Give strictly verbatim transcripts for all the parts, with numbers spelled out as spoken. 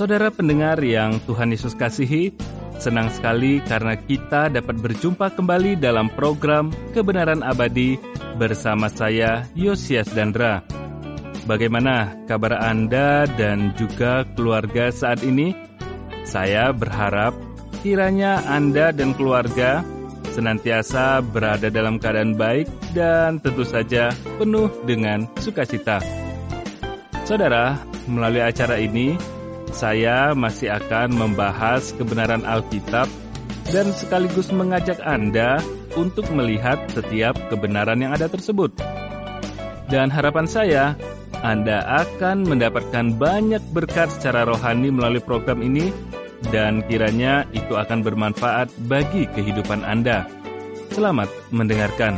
Saudara pendengar yang Tuhan Yesus kasihi, senang sekali karena kita dapat berjumpa kembali dalam program Kebenaran Abadi bersama saya, Yosias Dandra. Bagaimana kabar Anda dan juga keluarga saat ini? Saya berharap kiranya Anda dan keluarga senantiasa berada dalam keadaan baik dan tentu saja penuh dengan sukacita. Saudara, melalui acara ini, saya masih akan membahas kebenaran Alkitab dan sekaligus mengajak Anda untuk melihat setiap kebenaran yang ada tersebut. Dan harapan saya, Anda akan mendapatkan banyak berkat secara rohani melalui program ini dan kiranya itu akan bermanfaat bagi kehidupan Anda. Selamat mendengarkan.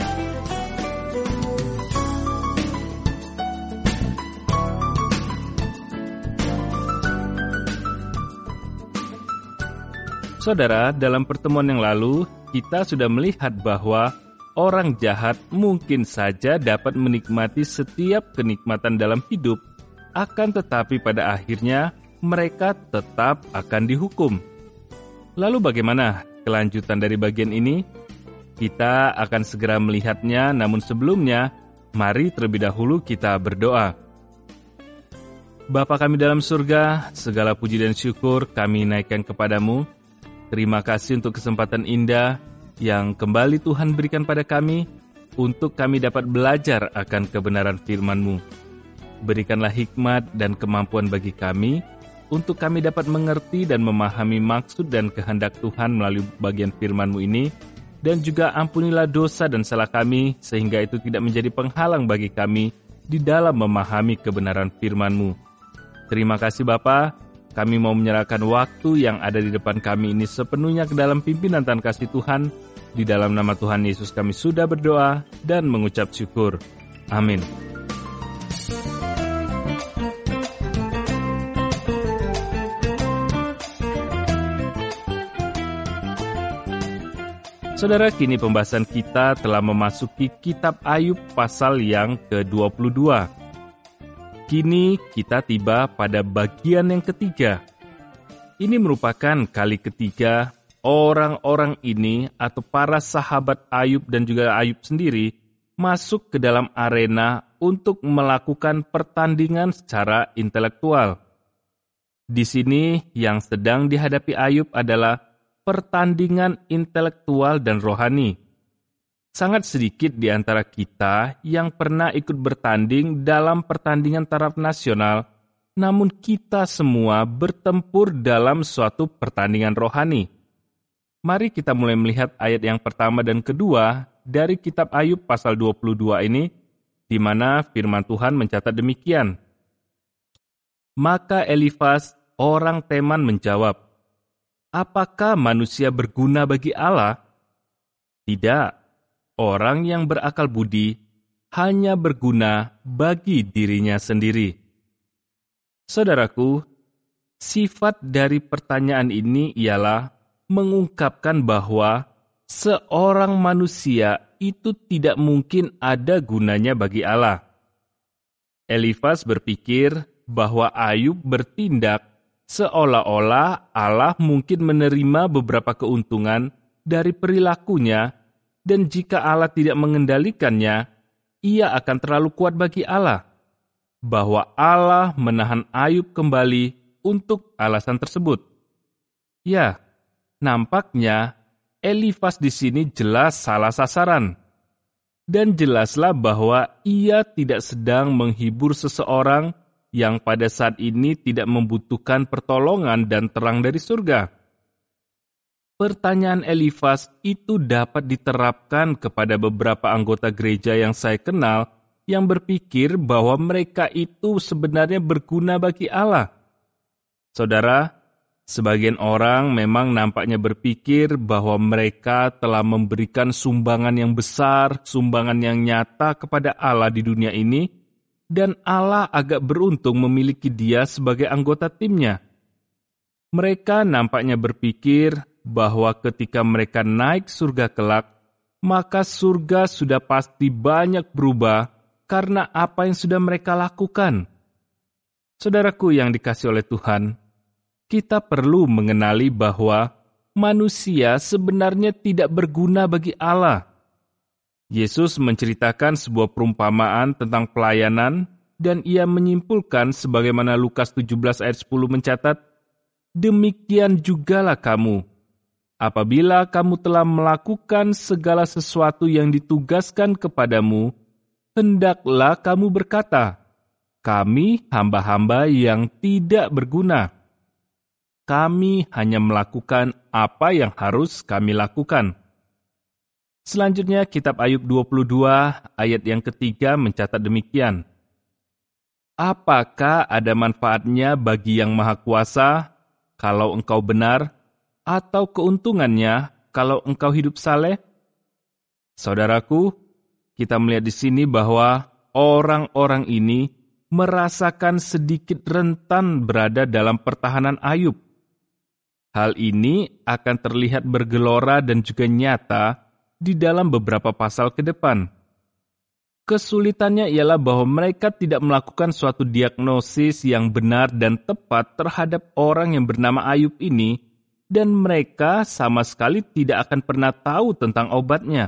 Saudara, dalam pertemuan yang lalu, kita sudah melihat bahwa orang jahat mungkin saja dapat menikmati setiap kenikmatan dalam hidup, akan tetapi pada akhirnya mereka tetap akan dihukum. Lalu bagaimana kelanjutan dari bagian ini? Kita akan segera melihatnya, namun sebelumnya, mari terlebih dahulu kita berdoa. Bapa kami dalam surga, segala puji dan syukur kami naikkan kepadamu. Terima kasih untuk kesempatan indah yang kembali Tuhan berikan pada kami untuk kami dapat belajar akan kebenaran firman-Mu. Berikanlah hikmat dan kemampuan bagi kami untuk kami dapat mengerti dan memahami maksud dan kehendak Tuhan melalui bagian firman-Mu ini, dan juga ampunilah dosa dan salah kami sehingga itu tidak menjadi penghalang bagi kami di dalam memahami kebenaran firman-Mu. Terima kasih Bapa. Kami mau menyerahkan waktu yang ada di depan kami ini sepenuhnya ke dalam pimpinan dan kasih Tuhan. Di dalam nama Tuhan Yesus kami sudah berdoa dan mengucap syukur. Amin. Saudara, kini pembahasan kita telah memasuki kitab Ayub pasal yang ke dua puluh dua. Kini kita tiba pada bagian yang ketiga. Ini merupakan kali ketiga orang-orang ini atau para sahabat Ayub dan juga Ayub sendiri masuk ke dalam arena untuk melakukan pertandingan secara intelektual. Di sini yang sedang dihadapi Ayub adalah pertandingan intelektual dan rohani. Sangat sedikit di antara kita yang pernah ikut bertanding dalam pertandingan taraf nasional, namun kita semua bertempur dalam suatu pertandingan rohani. Mari kita mulai melihat ayat yang pertama dan kedua dari kitab Ayub pasal dua puluh dua ini, di mana firman Tuhan mencatat demikian. Maka Elifas, orang Teman menjawab, "Apakah manusia berguna bagi Allah? Tidak. Orang yang berakal budi hanya berguna bagi dirinya sendiri." Saudaraku, sifat dari pertanyaan ini ialah mengungkapkan bahwa seorang manusia itu tidak mungkin ada gunanya bagi Allah. Elifas berpikir bahwa Ayub bertindak seolah-olah Allah mungkin menerima beberapa keuntungan dari perilakunya, dan jika Allah tidak mengendalikannya, ia akan terlalu kuat bagi Allah. Bahwa Allah menahan Ayub kembali untuk alasan tersebut. Ya, nampaknya Elifas di sini jelas salah sasaran. Dan jelaslah bahwa ia tidak sedang menghibur seseorang yang pada saat ini tidak membutuhkan pertolongan dan terang dari surga. Pertanyaan Elifas itu dapat diterapkan kepada beberapa anggota gereja yang saya kenal yang berpikir bahwa mereka itu sebenarnya berguna bagi Allah. Saudara, sebagian orang memang nampaknya berpikir bahwa mereka telah memberikan sumbangan yang besar, sumbangan yang nyata kepada Allah di dunia ini, dan Allah agak beruntung memiliki dia sebagai anggota timnya. Mereka nampaknya berpikir bahwa ketika mereka naik surga kelak, maka surga sudah pasti banyak berubah karena apa yang sudah mereka lakukan. Saudaraku yang dikasihi oleh Tuhan, kita perlu mengenali bahwa manusia sebenarnya tidak berguna bagi Allah. Yesus menceritakan sebuah perumpamaan tentang pelayanan dan ia menyimpulkan sebagaimana Lukas tujuh belas ayat sepuluh mencatat, "Demikian jugalah kamu. Apabila kamu telah melakukan segala sesuatu yang ditugaskan kepadamu, hendaklah kamu berkata, kami hamba-hamba yang tidak berguna. Kami hanya melakukan apa yang harus kami lakukan." Selanjutnya, kitab Ayub dua puluh dua ayat yang ketiga mencatat demikian. "Apakah ada manfaatnya bagi Yang Maha Kuasa kalau engkau benar, atau keuntungannya kalau engkau hidup saleh?" Saudaraku, kita melihat di sini bahwa orang-orang ini merasakan sedikit rentan berada dalam pertahanan Ayub. Hal ini akan terlihat bergelora dan juga nyata di dalam beberapa pasal ke depan. Kesulitannya ialah bahwa mereka tidak melakukan suatu diagnosis yang benar dan tepat terhadap orang yang bernama Ayub ini, dan mereka sama sekali tidak akan pernah tahu tentang obatnya.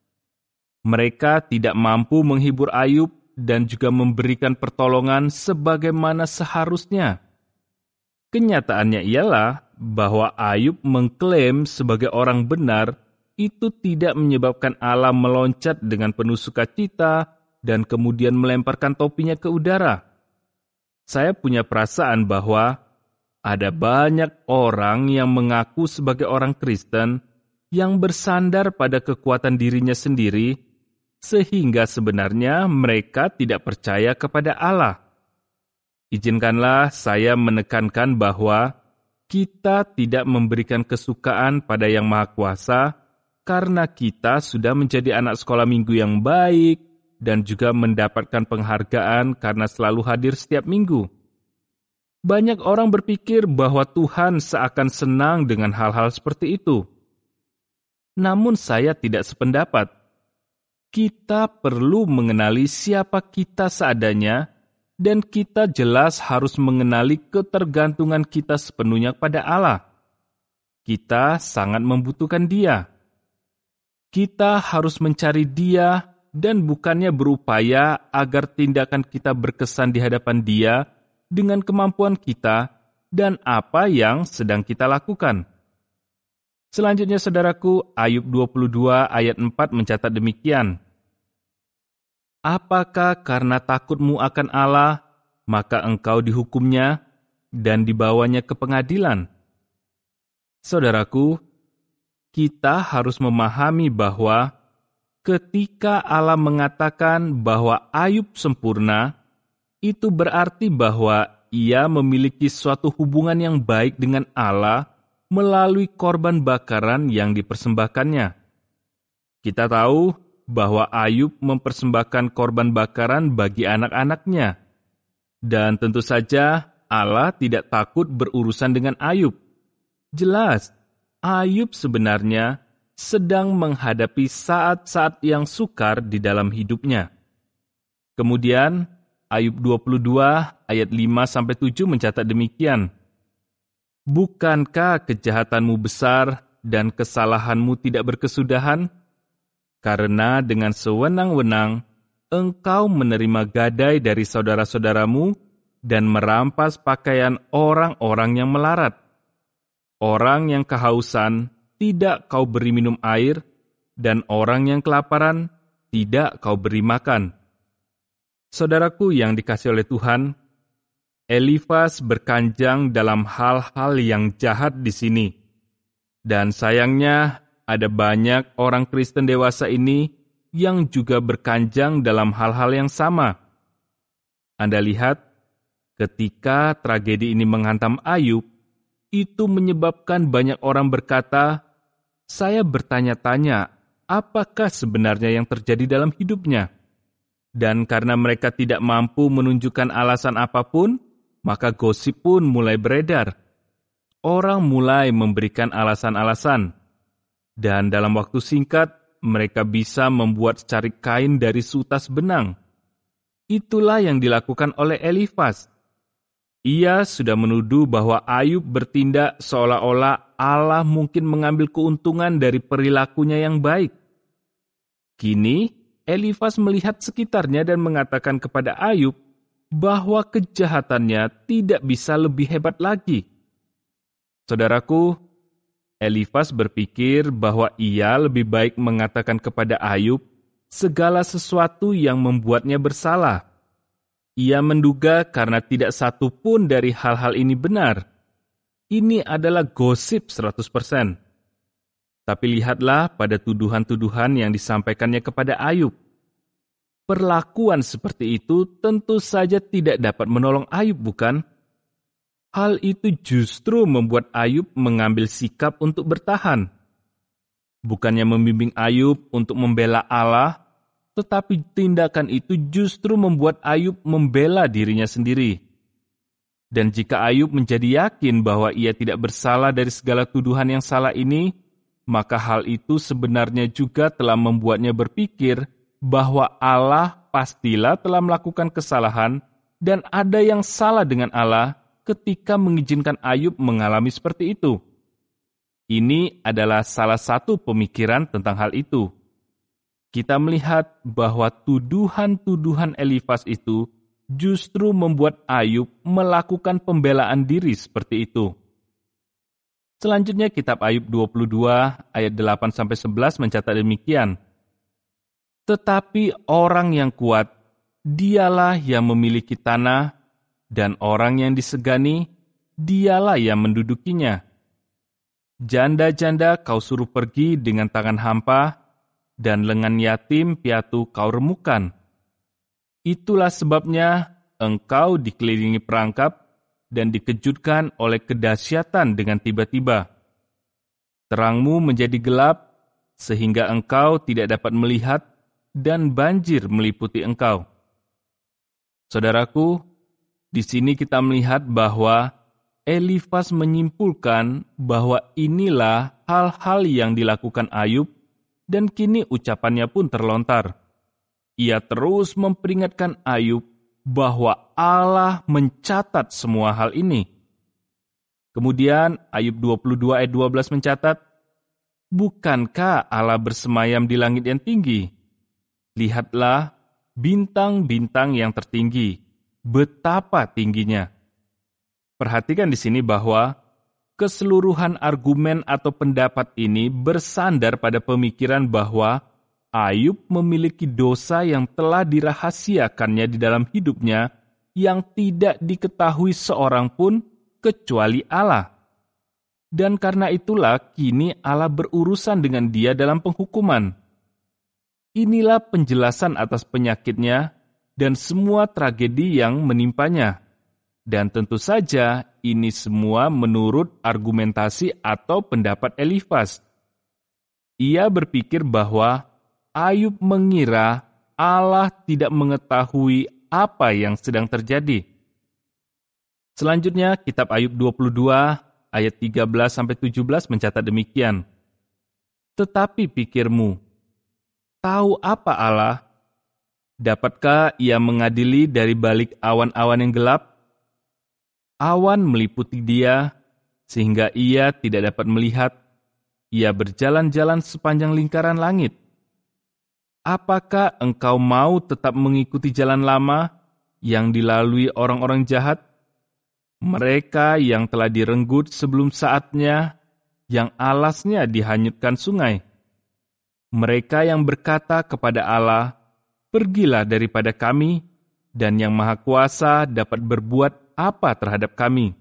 Mereka tidak mampu menghibur Ayub dan juga memberikan pertolongan sebagaimana seharusnya. Kenyataannya ialah bahwa Ayub mengklaim sebagai orang benar itu tidak menyebabkan Allah meloncat dengan penuh sukacita dan kemudian melemparkan topinya ke udara. Saya punya perasaan bahwa ada banyak orang yang mengaku sebagai orang Kristen yang bersandar pada kekuatan dirinya sendiri, sehingga sebenarnya mereka tidak percaya kepada Allah. Izinkanlah saya menekankan bahwa kita tidak memberikan kesukaan pada Yang Maha Kuasa karena kita sudah menjadi anak sekolah minggu yang baik dan juga mendapatkan penghargaan karena selalu hadir setiap minggu. Banyak orang berpikir bahwa Tuhan seakan senang dengan hal-hal seperti itu. Namun saya tidak sependapat. Kita perlu mengenali siapa kita seadanya, dan kita jelas harus mengenali ketergantungan kita sepenuhnya pada Allah. Kita sangat membutuhkan Dia. Kita harus mencari Dia dan bukannya berupaya agar tindakan kita berkesan di hadapan Dia dengan kemampuan kita dan apa yang sedang kita lakukan. Selanjutnya, saudaraku, Ayub dua puluh dua ayat empat mencatat demikian. "Apakah karena takutmu akan Allah, maka engkau dihukumnya dan dibawanya ke pengadilan?" Saudaraku, kita harus memahami bahwa ketika Allah mengatakan bahwa Ayub sempurna, itu berarti bahwa ia memiliki suatu hubungan yang baik dengan Allah melalui korban bakaran yang dipersembahkannya. Kita tahu bahwa Ayub mempersembahkan korban bakaran bagi anak-anaknya. Dan tentu saja Allah tidak takut berurusan dengan Ayub. Jelas, Ayub sebenarnya sedang menghadapi saat-saat yang sukar di dalam hidupnya. Kemudian, Ayub dua puluh dua ayat lima sampai tujuh mencatat demikian. "Bukankah kejahatanmu besar dan kesalahanmu tidak berkesudahan? Karena dengan sewenang-wenang engkau menerima gadai dari saudara-saudaramu dan merampas pakaian orang-orang yang melarat. Orang yang kehausan tidak kau beri minum air, dan orang yang kelaparan tidak kau beri makan." Saudaraku yang dikasihi oleh Tuhan, Elifas berkanjang dalam hal-hal yang jahat di sini. Dan sayangnya, ada banyak orang Kristen dewasa ini yang juga berkanjang dalam hal-hal yang sama. Anda lihat, ketika tragedi ini menghantam Ayub, itu menyebabkan banyak orang berkata, "Saya bertanya-tanya, apakah sebenarnya yang terjadi dalam hidupnya?" Dan karena mereka tidak mampu menunjukkan alasan apapun, maka gosip pun mulai beredar. Orang mulai memberikan alasan-alasan. Dan dalam waktu singkat, mereka bisa membuat secarik kain dari sutas benang. Itulah yang dilakukan oleh Elifas. Ia sudah menuduh bahwa Ayub bertindak seolah-olah Allah mungkin mengambil keuntungan dari perilakunya yang baik. Kini, Elifas melihat sekitarnya dan mengatakan kepada Ayub bahwa kejahatannya tidak bisa lebih hebat lagi. Saudaraku, Elifas berpikir bahwa ia lebih baik mengatakan kepada Ayub segala sesuatu yang membuatnya bersalah. Ia menduga karena tidak satu pun dari hal-hal ini benar. Ini adalah gosip seratus persen. Tapi lihatlah pada tuduhan-tuduhan yang disampaikannya kepada Ayub. Perlakuan seperti itu tentu saja tidak dapat menolong Ayub, bukan? Hal itu justru membuat Ayub mengambil sikap untuk bertahan. Bukannya membimbing Ayub untuk membela Allah, tetapi tindakan itu justru membuat Ayub membela dirinya sendiri. Dan jika Ayub menjadi yakin bahwa ia tidak bersalah dari segala tuduhan yang salah ini, maka hal itu sebenarnya juga telah membuatnya berpikir bahwa Allah pastilah telah melakukan kesalahan dan ada yang salah dengan Allah ketika mengizinkan Ayub mengalami seperti itu. Ini adalah salah satu pemikiran tentang hal itu. Kita melihat bahwa tuduhan-tuduhan Elifas itu justru membuat Ayub melakukan pembelaan diri seperti itu. Selanjutnya kitab Ayub dua puluh dua ayat delapan sampai sebelas mencatat demikian. Tetapi orang yang kuat, dialah yang memiliki tanah, dan orang yang disegani, dialah yang mendudukinya. Janda-janda kau suruh pergi dengan tangan hampa, dan lengan yatim piatu kau remukan. Itulah sebabnya engkau dikelilingi perangkap dan dikejutkan oleh kedahsyatan dengan tiba-tiba. Terangmu menjadi gelap sehingga engkau tidak dapat melihat dan banjir meliputi engkau. Saudaraku, di sini kita melihat bahwa Elifas menyimpulkan bahwa inilah hal-hal yang dilakukan Ayub. Dan kini ucapannya pun terlontar. Ia terus memperingatkan Ayub bahwa Allah mencatat semua hal ini. Kemudian Ayub dua puluh dua ayat dua belas mencatat, bukankah Allah bersemayam di langit yang tinggi? Lihatlah bintang-bintang yang tertinggi, betapa tingginya. Perhatikan di sini bahwa keseluruhan argumen atau pendapat ini bersandar pada pemikiran bahwa Ayub memiliki dosa yang telah dirahasiakannya di dalam hidupnya yang tidak diketahui seorang pun kecuali Allah. Dan karena itulah kini Allah berurusan dengan dia dalam penghukuman. Inilah penjelasan atas penyakitnya dan semua tragedi yang menimpanya. Dan tentu saja ini semua menurut argumentasi atau pendapat Elifas. Ia berpikir bahwa Ayub mengira Allah tidak mengetahui apa yang sedang terjadi. Selanjutnya kitab Ayub dua puluh dua ayat tiga belas sampai tujuh belas mencatat demikian. Tetapi pikirmu, tahu apa Allah? Dapatkah ia mengadili dari balik awan-awan yang gelap? Awan meliputi dia, sehingga ia tidak dapat melihat. Ia berjalan-jalan sepanjang lingkaran langit. Apakah engkau mau tetap mengikuti jalan lama yang dilalui orang-orang jahat? Mereka yang telah direnggut sebelum saatnya, yang alasnya dihanyutkan sungai. Mereka yang berkata kepada Allah, pergilah daripada kami, dan yang Maha Kuasa dapat berbuat apa terhadap kami?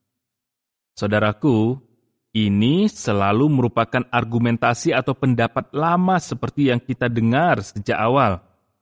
Saudaraku, ini selalu merupakan argumentasi atau pendapat lama seperti yang kita dengar sejak awal.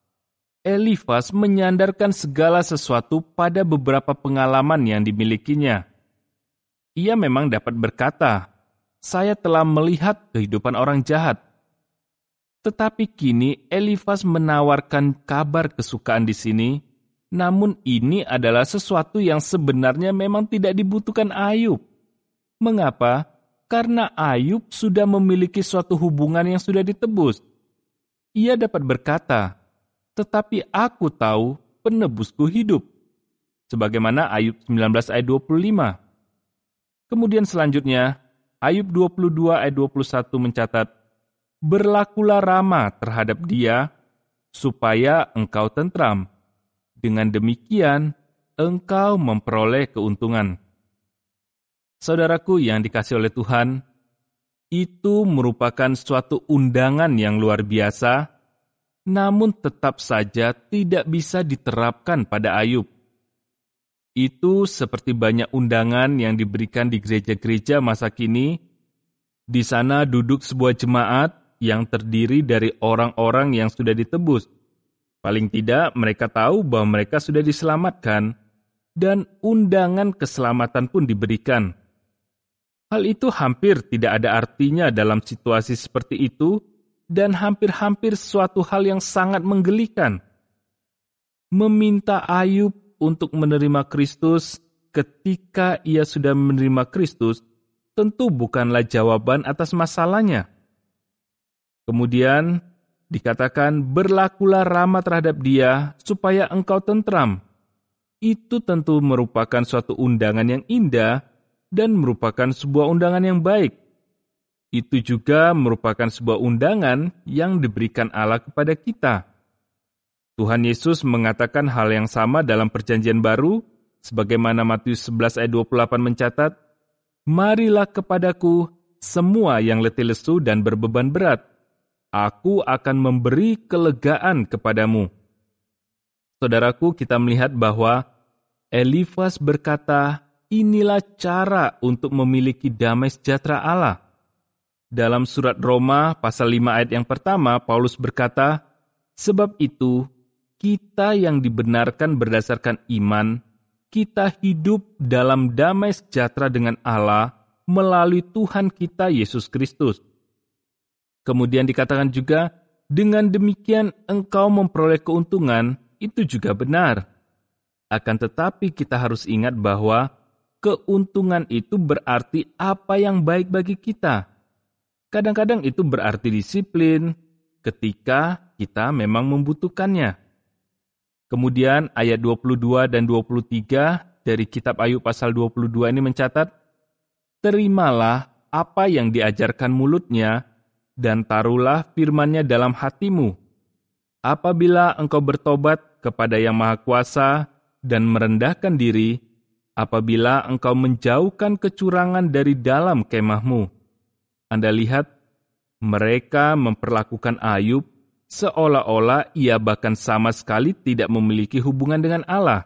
Elifas menyandarkan segala sesuatu pada beberapa pengalaman yang dimilikinya. Ia memang dapat berkata, saya telah melihat kehidupan orang jahat. Tetapi kini Elifas menawarkan kabar kesukaan di sini, namun ini adalah sesuatu yang sebenarnya memang tidak dibutuhkan Ayub. Mengapa? Karena Ayub sudah memiliki suatu hubungan yang sudah ditebus. Ia dapat berkata, tetapi aku tahu penebusku hidup. sebagaimana Ayub sembilan belas ayat dua puluh lima. Kemudian selanjutnya, Ayub dua puluh dua ayat dua puluh satu mencatat, "Berlakulah ramah terhadap dia, supaya engkau tentram. Dengan demikian, engkau memperoleh keuntungan." Saudaraku yang dikasihi oleh Tuhan, itu merupakan suatu undangan yang luar biasa, namun tetap saja tidak bisa diterapkan pada Ayub. Itu seperti banyak undangan yang diberikan di gereja-gereja masa kini. Di sana duduk sebuah jemaat yang terdiri dari orang-orang yang sudah ditebus. Paling tidak mereka tahu bahwa mereka sudah diselamatkan, dan undangan keselamatan pun diberikan. Hal itu hampir tidak ada artinya dalam situasi seperti itu, dan hampir-hampir suatu hal yang sangat menggelikan. Meminta Ayub untuk menerima Kristus ketika ia sudah menerima Kristus tentu bukanlah jawaban atas masalahnya. Kemudian dikatakan, "Berlakulah ramah terhadap dia supaya engkau tentram." Itu tentu merupakan suatu undangan yang indah dan merupakan sebuah undangan yang baik. Itu juga merupakan sebuah undangan yang diberikan Allah kepada kita. Tuhan Yesus mengatakan hal yang sama dalam Perjanjian Baru, sebagaimana Matius sebelas ayat dua puluh delapan mencatat, "Marilah kepadaku semua yang letih lesu dan berbeban berat, aku akan memberi kelegaan kepadamu." Saudaraku, kita melihat bahwa Elifas berkata, inilah cara untuk memiliki damai sejahtera Allah. Dalam surat Roma pasal lima ayat yang pertama, Paulus berkata, "Sebab itu, kita yang dibenarkan berdasarkan iman, kita hidup dalam damai sejahtera dengan Allah melalui Tuhan kita Yesus Kristus." Kemudian dikatakan juga, dengan demikian engkau memperoleh keuntungan, itu juga benar. Akan tetapi kita harus ingat bahwa keuntungan itu berarti apa yang baik bagi kita. Kadang-kadang itu berarti disiplin ketika kita memang membutuhkannya. Kemudian ayat dua puluh dua dan dua puluh tiga dari kitab Ayub pasal dua puluh dua ini mencatat, "Terimalah apa yang diajarkan mulutnya, dan taruhlah firman-Nya dalam hatimu. Apabila engkau bertobat kepada Yang Maha Kuasa dan merendahkan diri, apabila engkau menjauhkan kecurangan dari dalam kemahmu." Anda lihat, mereka memperlakukan Ayub seolah-olah ia bahkan sama sekali tidak memiliki hubungan dengan Allah.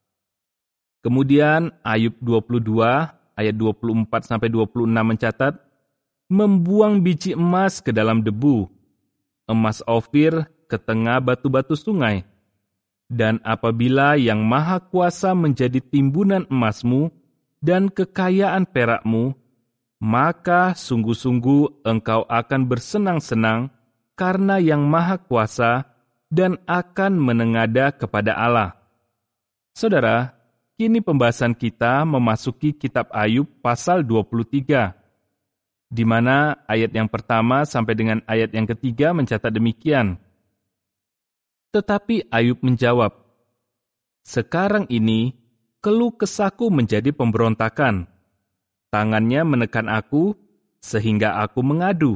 Kemudian Ayub dua puluh dua ayat dua puluh empat sampai dua puluh enam mencatat, "Membuang biji emas ke dalam debu, emas Ofir ke tengah batu-batu sungai. Dan apabila Yang Maha Kuasa menjadi timbunan emasmu dan kekayaan perakmu, maka sungguh-sungguh engkau akan bersenang-senang karena Yang Maha Kuasa dan akan menengada kepada Allah." Saudara, kini pembahasan kita memasuki kitab Ayub pasal dua puluh tiga, di mana ayat yang pertama sampai dengan ayat yang ketiga mencatat demikian. Tetapi Ayub menjawab, "Sekarang ini keluh kesahku menjadi pemberontakan. Tangannya menekan aku sehingga aku mengadu.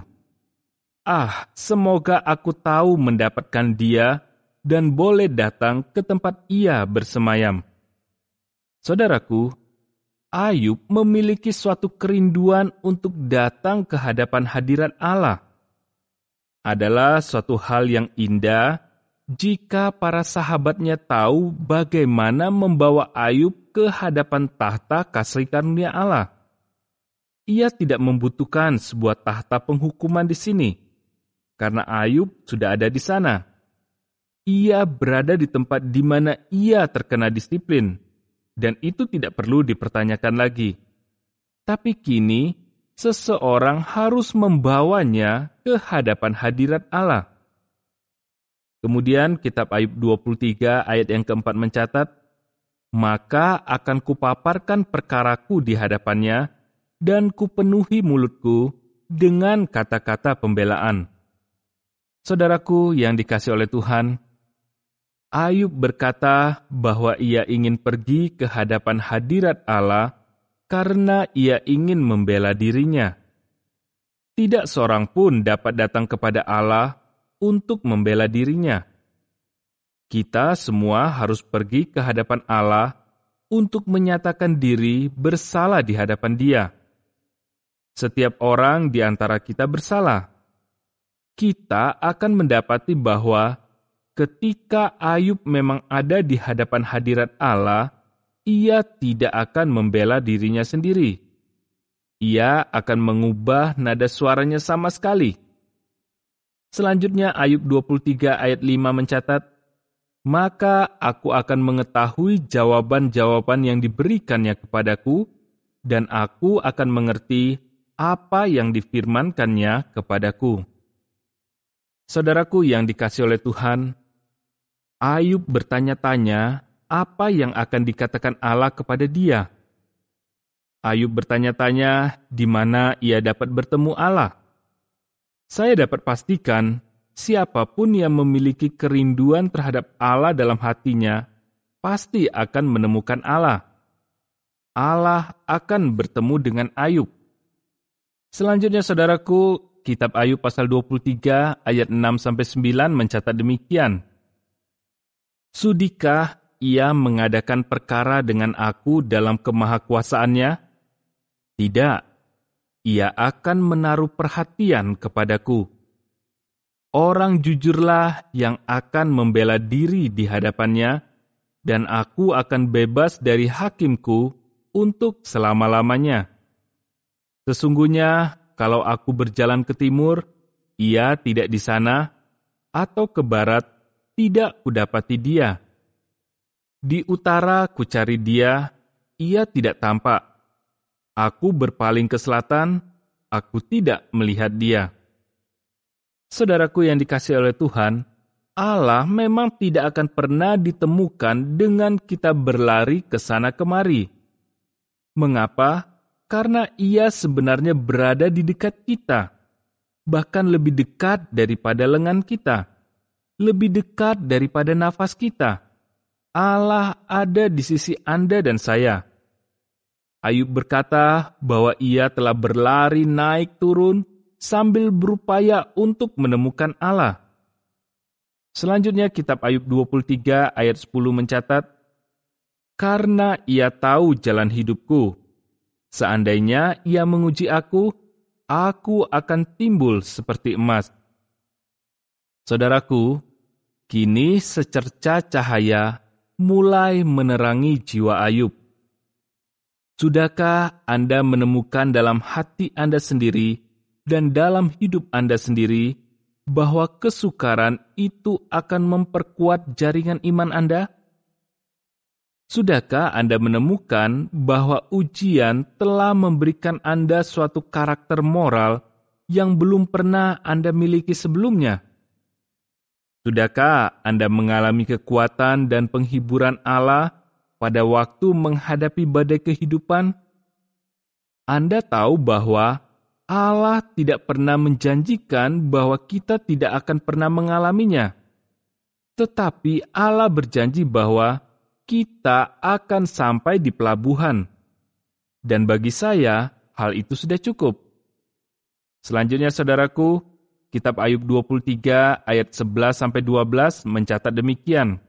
Ah, semoga aku tahu mendapatkan dia dan boleh datang ke tempat ia bersemayam." Saudaraku, Ayub memiliki suatu kerinduan untuk datang ke hadapan hadirat Allah. Adalah suatu hal yang indah jika para sahabatnya tahu bagaimana membawa Ayub ke hadapan tahta kasih karunia Allah. Ia tidak membutuhkan sebuah tahta penghukuman di sini, karena Ayub sudah ada di sana. Ia berada di tempat di mana ia terkena disiplin, dan itu tidak perlu dipertanyakan lagi. Tapi kini, seseorang harus membawanya ke hadapan hadirat Allah. Kemudian kitab Ayub dua puluh tiga ayat yang keempat mencatat, "Maka akan kupaparkan perkaraku di hadapannya, dan kupenuhi mulutku dengan kata-kata pembelaan." Saudaraku yang dikasihi oleh Tuhan, Ayub berkata bahwa ia ingin pergi ke hadapan hadirat Allah karena ia ingin membela dirinya. Tidak seorang pun dapat datang kepada Allah untuk membela dirinya. Kita semua harus pergi ke hadapan Allah untuk menyatakan diri bersalah di hadapan Dia. Setiap orang di antara kita bersalah. Kita akan mendapati bahwa ketika Ayub memang ada di hadapan hadirat Allah, ia tidak akan membela dirinya sendiri. Ia akan mengubah nada suaranya sama sekali. Selanjutnya Ayub dua puluh tiga ayat lima mencatat, "Maka aku akan mengetahui jawaban-jawaban yang diberikannya kepadaku, dan aku akan mengerti apa yang difirmankannya kepadaku." Saudaraku yang dikasihi oleh Tuhan, Ayub bertanya-tanya apa yang akan dikatakan Allah kepada dia. Ayub bertanya-tanya di mana ia dapat bertemu Allah. Saya dapat pastikan, siapapun yang memiliki kerinduan terhadap Allah dalam hatinya, pasti akan menemukan Allah. Allah akan bertemu dengan Ayub. Selanjutnya saudaraku, Kitab Ayub pasal dua puluh tiga ayat enam sampai sembilan mencatat demikian. "Sudikah ia mengadakan perkara dengan aku dalam kemahakuasaannya? Tidak, ia akan menaruh perhatian kepadaku. Orang jujurlah yang akan membela diri di hadapannya, dan aku akan bebas dari hakimku untuk selama-lamanya. Sesungguhnya, kalau aku berjalan ke timur, ia tidak di sana, atau ke barat, tidak kudapati dia. Di utara kucari dia, ia tidak tampak. Aku berpaling ke selatan, aku tidak melihat dia." Saudaraku yang dikasihi oleh Tuhan, Allah memang tidak akan pernah ditemukan dengan kita berlari ke sana kemari. Mengapa? Karena ia sebenarnya berada di dekat kita, bahkan lebih dekat daripada lengan kita, lebih dekat daripada nafas kita. Allah ada di sisi Anda dan saya. Ayub berkata bahwa ia telah berlari naik turun sambil berupaya untuk menemukan Allah. Selanjutnya kitab Ayub dua puluh tiga ayat sepuluh mencatat, "Karena ia tahu jalan hidupku, seandainya ia menguji aku, aku akan timbul seperti emas." Saudaraku, kini secerca cahaya mulai menerangi jiwa Ayub. Sudahkah Anda menemukan dalam hati Anda sendiri dan dalam hidup Anda sendiri bahwa kesukaran itu akan memperkuat jaringan iman Anda? Sudahkah Anda menemukan bahwa ujian telah memberikan Anda suatu karakter moral yang belum pernah Anda miliki sebelumnya? Sudahkah Anda mengalami kekuatan dan penghiburan Allah pada waktu menghadapi badai kehidupan? Anda tahu bahwa Allah tidak pernah menjanjikan bahwa kita tidak akan pernah mengalaminya. Tetapi Allah berjanji bahwa kita akan sampai di pelabuhan. Dan bagi saya, hal itu sudah cukup. Selanjutnya saudaraku, kitab Ayub dua puluh tiga ayat sebelas sampai dua belas mencatat demikian.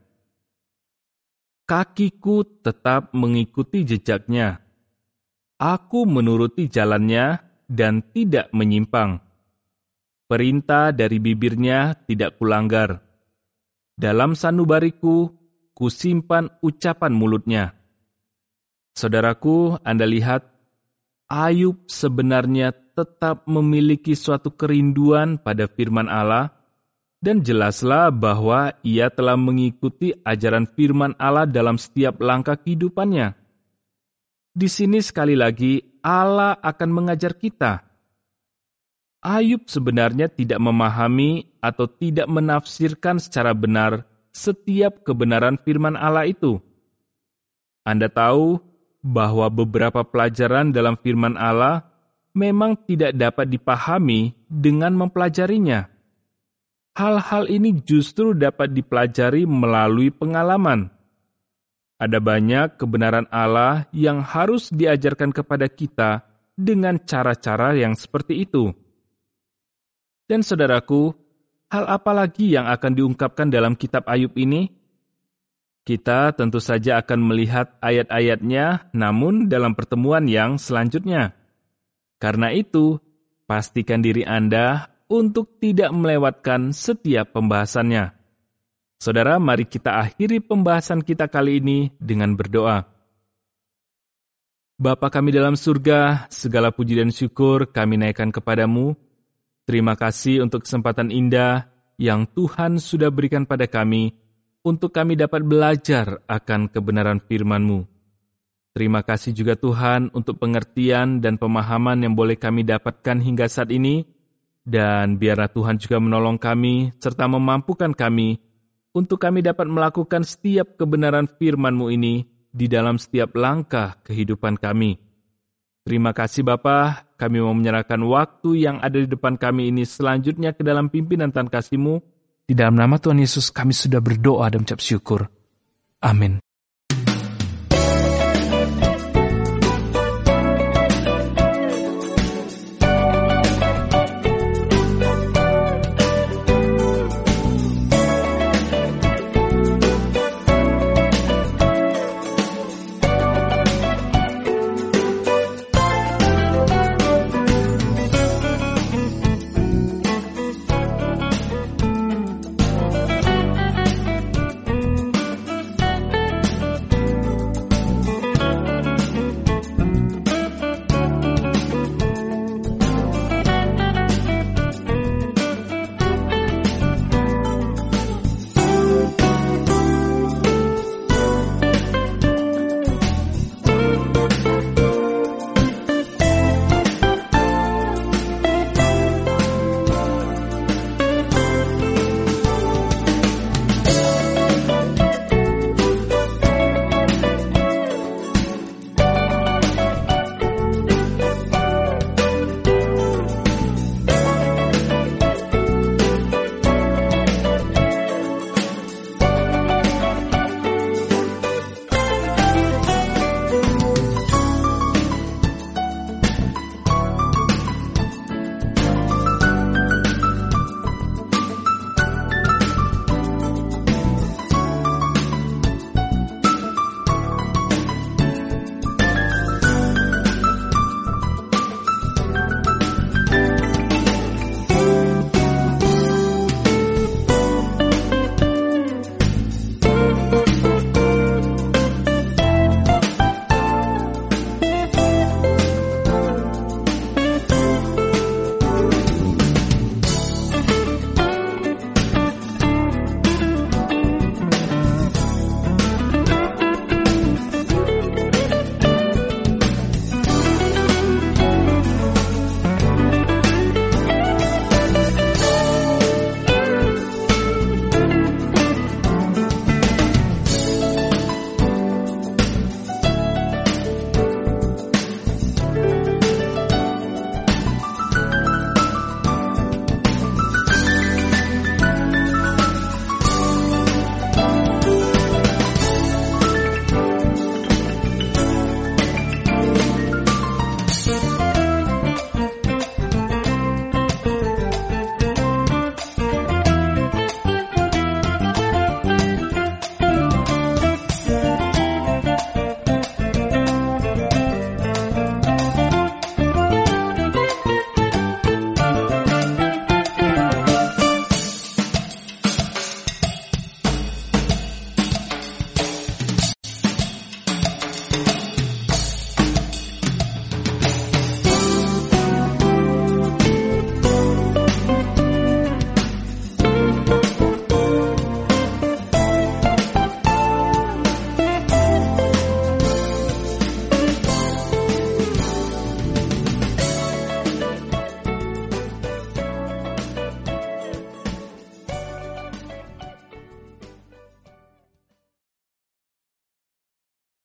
"Kakiku tetap mengikuti jejaknya. Aku menuruti jalannya dan tidak menyimpang. Perintah dari bibirnya tidak kulanggar. Dalam sanubariku, kusimpan ucapan mulutnya." Saudaraku, Anda lihat, Ayub sebenarnya tetap memiliki suatu kerinduan pada firman Allah, dan jelaslah bahwa ia telah mengikuti ajaran firman Allah dalam setiap langkah kehidupannya. Di sini sekali lagi, Allah akan mengajar kita. Ayub sebenarnya tidak memahami atau tidak menafsirkan secara benar setiap kebenaran firman Allah itu. Anda tahu bahwa beberapa pelajaran dalam firman Allah memang tidak dapat dipahami dengan mempelajarinya. hal-hal ini justru dapat dipelajari melalui pengalaman. Ada banyak kebenaran Allah yang harus diajarkan kepada kita dengan cara-cara yang seperti itu. Dan saudaraku, hal apa lagi yang akan diungkapkan dalam kitab Ayub ini? Kita tentu saja akan melihat ayat-ayatnya, namun dalam pertemuan yang selanjutnya. Karena itu, pastikan diri Anda untuk tidak melewatkan setiap pembahasannya. Saudara, mari kita akhiri pembahasan kita kali ini dengan berdoa. Bapa kami dalam surga, segala puji dan syukur kami naikkan kepadamu. Terima kasih untuk kesempatan indah yang Tuhan sudah berikan pada kami, untuk kami dapat belajar akan kebenaran firman-Mu. Terima kasih juga Tuhan untuk pengertian dan pemahaman yang boleh kami dapatkan hingga saat ini, dan biarlah Tuhan juga menolong kami serta memampukan kami untuk kami dapat melakukan setiap kebenaran firman-Mu ini di dalam setiap langkah kehidupan kami. Terima kasih Bapa, kami mau menyerahkan waktu yang ada di depan kami ini selanjutnya ke dalam pimpinan Tuhan kasih-Mu. Di dalam nama Tuhan Yesus kami sudah berdoa dan mengucap syukur. Amin.